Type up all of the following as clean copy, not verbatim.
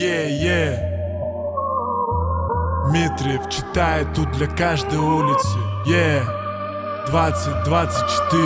Дмитриев читает тут для каждой улицы. 2024.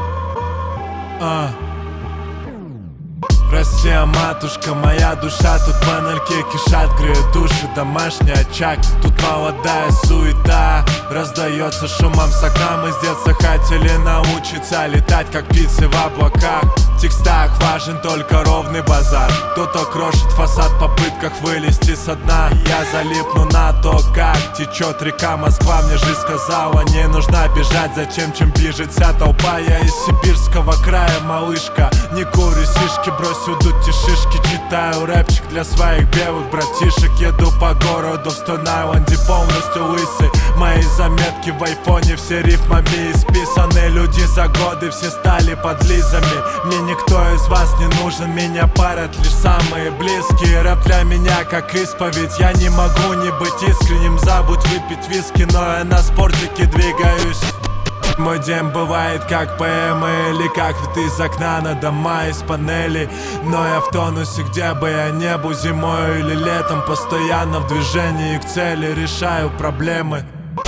Россия, матушка, моя душа. Тут панельки кишат, греют души, домашний очаг. Тут молодая суета раздается шумом с окна. Мы с детства хотели научиться летать, как птицы в облаках. В текстах важен только ровный базар. Кто-то крошит фасад в попытках вылезти со дна. Я залипну на то, как течет река Москва. Мне жизнь сказала, не нужно бежать, зачем, чем бежит вся толпа. Я из сибирского края, малышка, не курю сишки, бросил дуть и шишки. Читаю рэпчик для своих белых братишек. Еду по городу в Стон-Айленде полностью лысый. Мои заметки в айфоне все рифмами исписаны. Люди за годы все стали подлизами. Мне никто из вас не нужен, меня парят лишь самые близкие. Рэп для меня как исповедь, я не могу не быть искренним. Забудь выпить виски, но я на спортике двигаюсь. Мой день бывает как поэма или как вид из окна на дома из панелей. Но я в тонусе, где бы я не был, зимой или летом. Постоянно в движении к цели, решаю проблемы.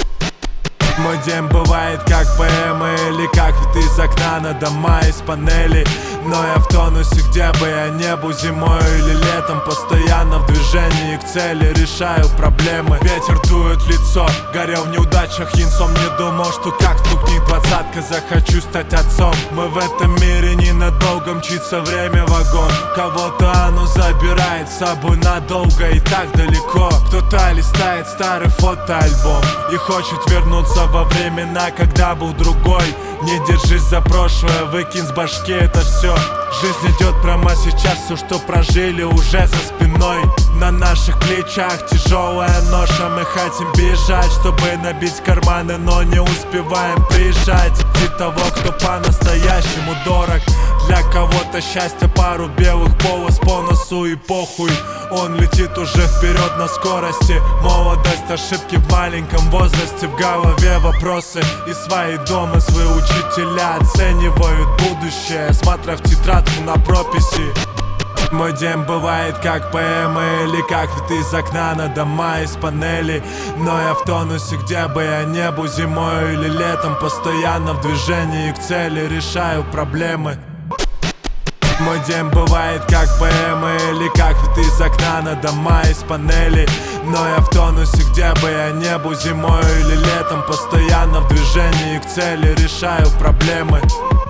Мой день бывает как поэма или как вид из окна на дома из панелей. Но я в тонусе, где бы я не был, зимой или летом. Постоянно в движении к цели, решаю проблемы. Ветер дует в лицо, горел в неудачах инсом. Не думал, что как стукнет двадцатка, захочу стать отцом. Мы в этом мире ненадолго, мчится время вагон. Кого-то оно забирает с собой надолго и так далеко. Кто-то листает старый фотоальбом и хочет вернуться во времена, когда был другой. Не держись за прошлое, выкинь с башки это все. Жизнь идет прямо сейчас, все, что прожили, уже за спиной. На наших плечах тяжелая ноша. Мы хотим бежать, чтобы набить карманы, но не успеваем приезжать. Для того, кто по-настоящему дорог. Для кого-то счастье пару белых полос по носу и похуй. Он летит уже вперед на скорости. Молодость, ошибки в маленьком возрасте. В голове вопросы и свои домыслы. Учителя оценивают будущее, смотря в тетрадку на прописи. Мой день бывает как поэма или как вид из окна на дома из панелей. Но я в тонусе, где бы я не был, зимой или летом. Постоянно в движении к цели, решаю проблемы. Мой день бывает как поэма или как вид из окна на дома из панелей. Но я в тонусе, где бы я не был, зимой или летом. Постоянно в движении к цели, решаю проблемы.